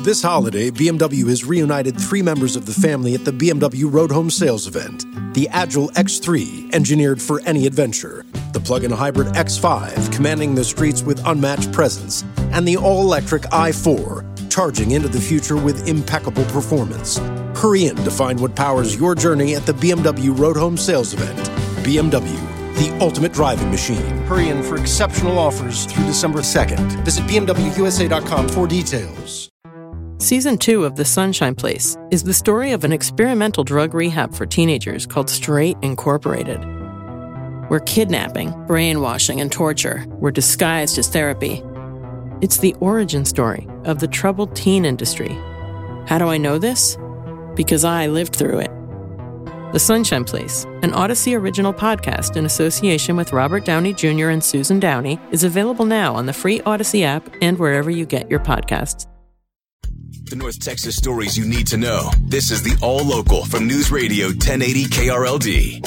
This holiday, BMW has reunited 3 members of the family at the BMW Road Home Sales event. The Agile X3, engineered for any adventure. The plug-in hybrid X5, commanding the streets with unmatched presence. And the all-electric i4, charging into the future with impeccable performance. Hurry in to find what powers your journey at the BMW Road Home Sales event. BMW, the ultimate driving machine. Hurry in for exceptional offers through December 2nd. Visit BMWUSA.com for details. Season 2 of The Sunshine Place is the story of an experimental drug rehab for teenagers called Straight Incorporated, where kidnapping, brainwashing, and torture were disguised as therapy. It's the origin story of the troubled teen industry. How do I know this? Because I lived through it. The Sunshine Place, an Odyssey original podcast in association with Robert Downey Jr. and Susan Downey, is available now on the free Odyssey app and wherever you get your podcasts. The North Texas stories you need to know. This is the All Local from News Radio 1080 KRLD.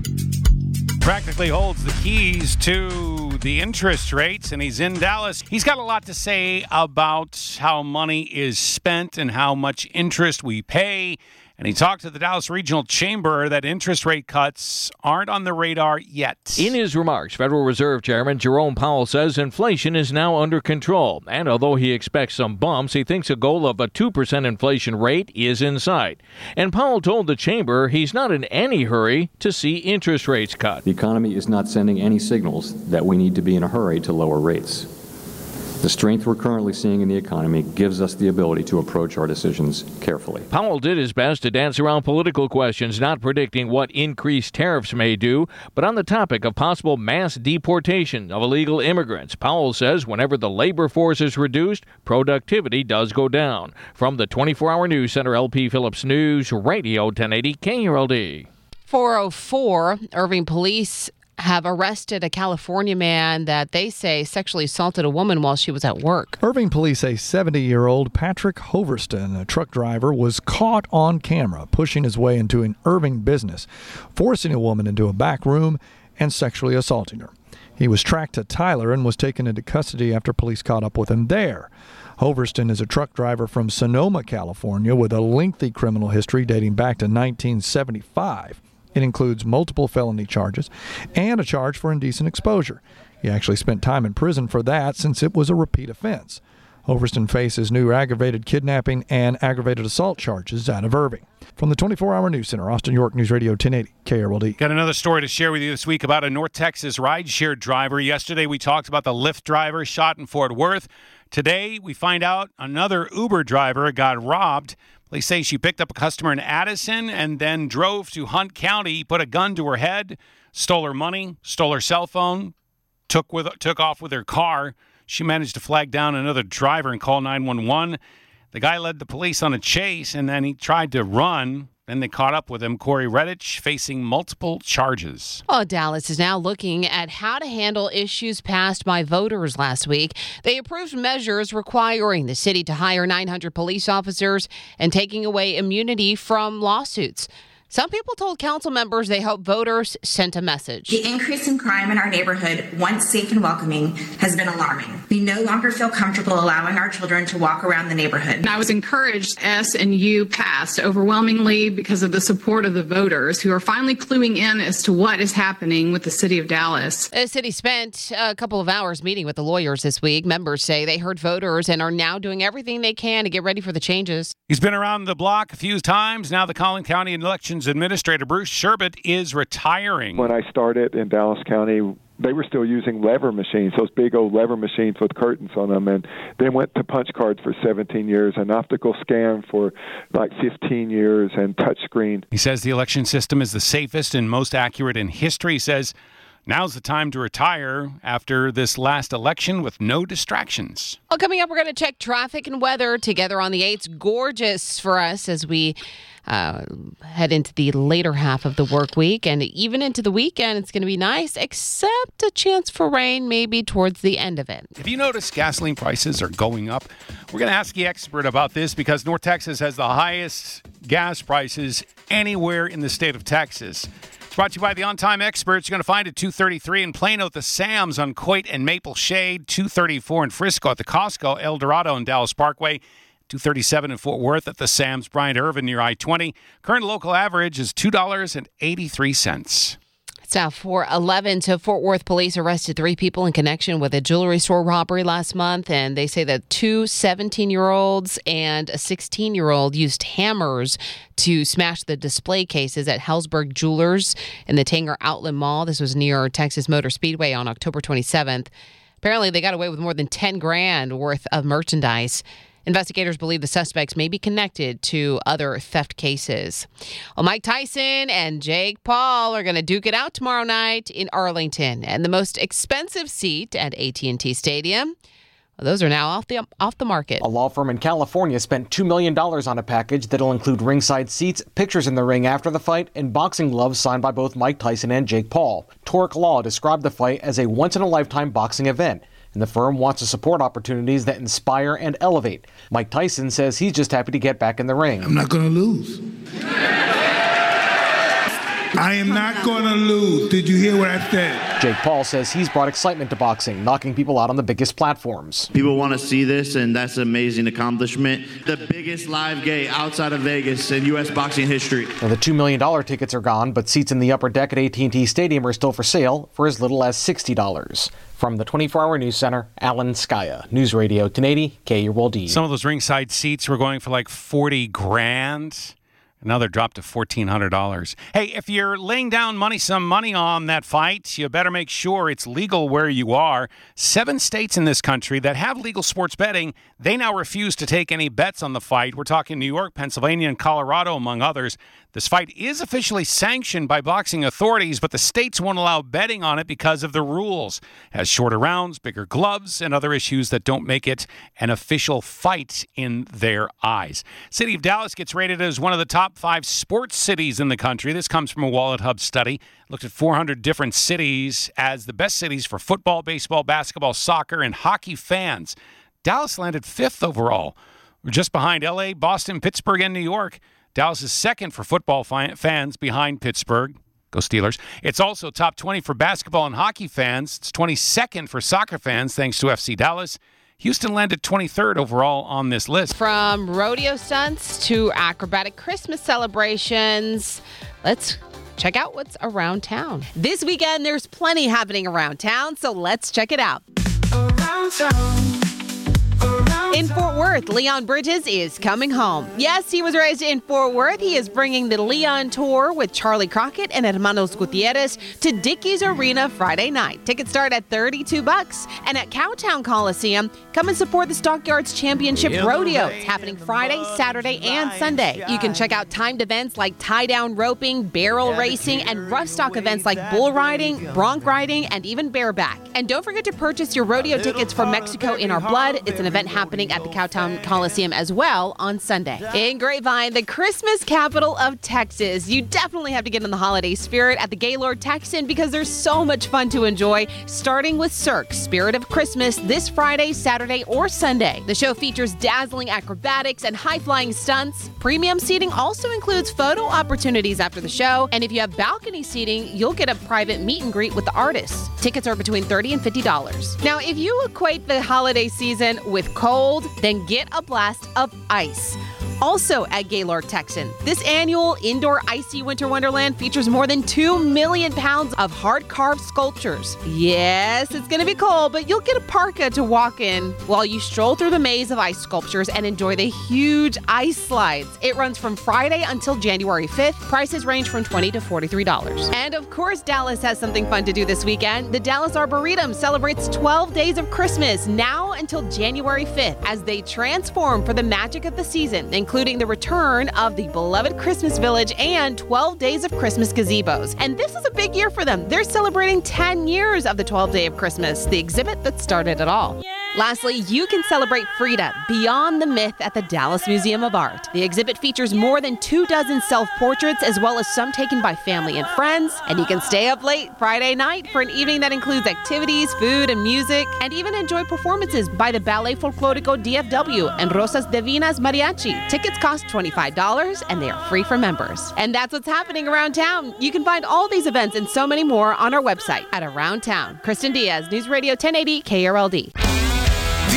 Practically holds the keys to the interest rates, and he's in Dallas. He's got a lot to say about how money is spent and how much interest we pay. And he talked to the Dallas Regional Chamber that interest rate cuts aren't on the radar yet. In his remarks, Federal Reserve Chairman Jerome Powell says inflation is now under control. And although he expects some bumps, he thinks a goal of a 2% inflation rate is in sight. And Powell told the chamber he's not in any hurry to see interest rates cut. The economy is not sending any signals that we need to be in a hurry to lower rates. The strength we're currently seeing in the economy gives us the ability to approach our decisions carefully. Powell did his best to dance around political questions, not predicting what increased tariffs may do. But on the topic of possible mass deportation of illegal immigrants, Powell says whenever the labor force is reduced, productivity does go down. From the 24-hour News Center, LP Phillips News Radio 1080 KRLD. 404, Irving police have arrested a California man that they say sexually assaulted a woman while she was at work. Irving police say 70-year-old Patrick Hoverston, a truck driver, was caught on camera pushing his way into an Irving business, forcing a woman into a back room and sexually assaulting her. He was tracked to Tyler and was taken into custody after police caught up with him there. Hoverston is a truck driver from Sonoma, California, with a lengthy criminal history dating back to 1975. It includes multiple felony charges and a charge for indecent exposure. He actually spent time in prison for that since it was a repeat offense. Hoverston faces new aggravated kidnapping and aggravated assault charges out of Irving. From the 24-hour News Center, Austin, York, News Radio 1080, KRLD. Got another story to share with you this week about a North Texas rideshare driver. Yesterday we talked about the Lyft driver shot in Fort Worth. Today we find out another Uber driver got robbed. Police say she picked up a customer in Addison and then drove to Hunt County, put a gun to her head, stole her money, stole her cell phone, took off with her car. She managed to flag down another driver and call 911. The guy led the police on a chase, and then he tried to run. Then they caught up with him. Corey Redditch facing multiple charges. Well, Dallas is now looking at how to handle issues passed by voters last week. They approved measures requiring the city to hire 900 police officers and taking away immunity from lawsuits. Some people told council members they hope voters sent a message. The increase in crime in our neighborhood, once safe and welcoming, has been alarming. We no longer feel comfortable allowing our children to walk around the neighborhood. And I was encouraged S and U passed overwhelmingly because of the support of the voters who are finally cluing in as to what is happening with the city of Dallas. The city spent a couple of hours meeting with the lawyers this week. Members say they heard voters and are now doing everything they can to get ready for the changes. He's been around the block a few times. Now the Collin County Elections Administrator Bruce Sherbet is retiring. When I started in Dallas County, they were still using lever machines, those big old lever machines with curtains on them, and they went to punch cards for 17 years, an optical scan for like 15 years, and touch screen. He says the election system is the safest and most accurate in history. He says now's the time to retire after this last election with no distractions. Well, coming up, we're going to check traffic and weather together on the 8th. Gorgeous for us as we head into the later half of the work week and even into the weekend. It's going to be nice, except a chance for rain maybe towards the end of it. If you notice gasoline prices are going up, we're going to ask the expert about this because North Texas has the highest gas prices anywhere in the state of Texas. It's brought to you by the On-Time Experts. You're going to find it 233 in Plano at the Sam's on Coit and Maple Shade, 234 in Frisco at the Costco, El Dorado and Dallas Parkway, $2.37 in Fort Worth at the Sam's Bryant Irvin near I-20. Current local average is $2.83. It's now 4:11. So Fort Worth police arrested 3 people in connection with a jewelry store robbery last month. And they say that 2 17-year-olds and a 16-year-old used hammers to smash the display cases at Hellsberg Jewelers in the Tanger Outlet Mall. This was near Texas Motor Speedway on October 27th. Apparently, they got away with more than $10,000 worth of merchandise. Investigators believe the suspects may be connected to other theft cases. Well, Mike Tyson and Jake Paul are going to duke it out tomorrow night in Arlington. And the most expensive seat at AT&T Stadium, well, those are now off the market. A law firm in California spent $2 million on a package that'll include ringside seats, pictures in the ring after the fight, and boxing gloves signed by both Mike Tyson and Jake Paul. Torque Law described the fight as a once-in-a-lifetime boxing event, and the firm wants to support opportunities that inspire and elevate. Mike Tyson says he's just happy to get back in the ring. I'm not going to lose. I am not going to lose. Did you hear what I said? Jake Paul says he's brought excitement to boxing, knocking people out on the biggest platforms. People want to see this, and that's an amazing accomplishment. The biggest live gate outside of Vegas in U.S. boxing history. Now, the $2 million tickets are gone, but seats in the upper deck at AT&T Stadium are still for sale for as little as $60. From the 24-hour news center, Alan Skaya, News Radio 1080 KULD. Some of those ringside seats were going for like $40,000. Now they're dropped to $1,400. Hey, if you're laying down some money on that fight, you better make sure it's legal where you are. 7 states in this country that have legal sports betting, they now refuse to take any bets on the fight. We're talking New York, Pennsylvania, and Colorado, among others. This fight is officially sanctioned by boxing authorities, but the states won't allow betting on it because of the rules. It has shorter rounds, bigger gloves, and other issues that don't make it an official fight in their eyes. City of Dallas gets rated as one of the top 5 sports cities in the country. This comes from a Wallet Hub study. Looked at 400 different cities as the best cities for football, baseball, basketball, soccer, and hockey fans. Dallas landed 5th overall. We're just behind L.A., Boston, Pittsburgh, and New York. Dallas is 2nd for football fans behind Pittsburgh. Go Steelers. It's also top 20 for basketball and hockey fans. It's 22nd for soccer fans, thanks to FC Dallas. Houston landed 23rd overall on this list. From rodeo stunts to acrobatic Christmas celebrations, let's check out what's around town. This weekend, there's plenty happening around town, so let's check it out. Around town. In Fort Worth, Leon Bridges is coming home. Yes, he was raised in Fort Worth. He is bringing the Leon Tour with Charlie Crockett and Hermanos Gutierrez to Dickies Arena Friday night. Tickets start at $32. And at Cowtown Coliseum, come and support the Stockyards Championship Rodeo. It's happening Friday, Saturday, and Sunday. You can check out timed events like tie-down roping, barrel racing, and rough stock events like bull riding, bronc riding, and even bareback. And don't forget to purchase your rodeo tickets for Mexico in Our Blood. It's an event happening at the Cowtown Coliseum as well on Sunday. In Grapevine, the Christmas capital of Texas, you definitely have to get in the holiday spirit at the Gaylord Texan because there's so much fun to enjoy, starting with Cirque, Spirit of Christmas, this Friday, Saturday, or Sunday. The show features dazzling acrobatics and high-flying stunts. Premium seating also includes photo opportunities after the show, and if you have balcony seating, you'll get a private meet and greet with the artists. Tickets are between $30 and $50. Now, if you equate the holiday season with cold, then get a blast of ice. Also at Gaylord Texan, this annual indoor icy winter wonderland features more than 2 million pounds of hard-carved sculptures. Yes, it's going to be cold, but you'll get a parka to walk in while you stroll through the maze of ice sculptures and enjoy the huge ice slides. It runs from Friday until January 5th. Prices range from $20 to $43. And of course, Dallas has something fun to do this weekend. The Dallas Arboretum celebrates 12 days of Christmas now until January 5th as they transform for the magic of the season, including the return of the beloved Christmas Village and 12 days of Christmas gazebos. And this is a big year for them. They're celebrating 10 years of the 12th Day of Christmas, the exhibit that started it all. Yeah. Lastly, you can celebrate Frida Beyond the Myth at the Dallas Museum of Art. The exhibit features more than 24 self-portraits as well as some taken by family and friends. And you can stay up late Friday night for an evening that includes activities, food, and music, and even enjoy performances by the Ballet Folklorico DFW and Rosas Divinas Mariachi. Tickets cost $25 and they are free for members. And that's what's happening around town. You can find all these events and so many more on our website at Around Town. Kristen Diaz, News Radio 1080 KRLD. The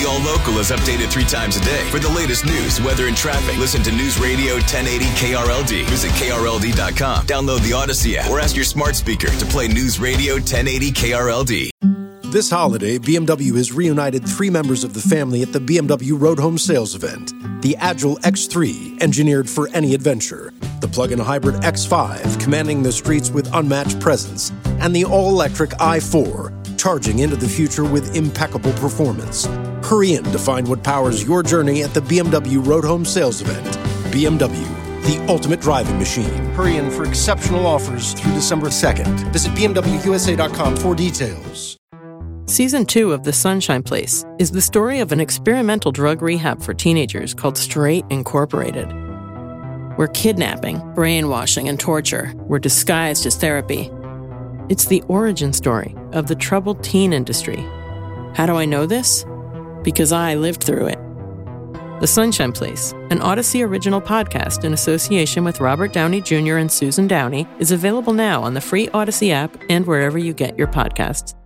The All Local is updated 3 times a day. For the latest news, weather, and traffic, listen to News Radio 1080 KRLD. Visit KRLD.com. Download the Odyssey app or ask your smart speaker to play News Radio 1080 KRLD. This holiday, BMW has reunited 3 members of the family at the BMW Road Home Sales Event. The Agile X3, engineered for any adventure. The plug-in hybrid X5, commanding the streets with unmatched presence. And the all-electric i4, charging into the future with impeccable performance. Hurry in to find what powers your journey at the BMW Road Home Sales Event. BMW, the ultimate driving machine. Hurry in for exceptional offers through December 2nd. Visit BMWUSA.com for details. Season 2 of The Sunshine Place is the story of an experimental drug rehab for teenagers called Straight Incorporated, where kidnapping, brainwashing, and torture were disguised as therapy. It's the origin story of the troubled teen industry. How do I know this? Because I lived through it. The Sunshine Place, an Odyssey original podcast in association with Robert Downey Jr. and Susan Downey, is available now on the free Odyssey app and wherever you get your podcasts.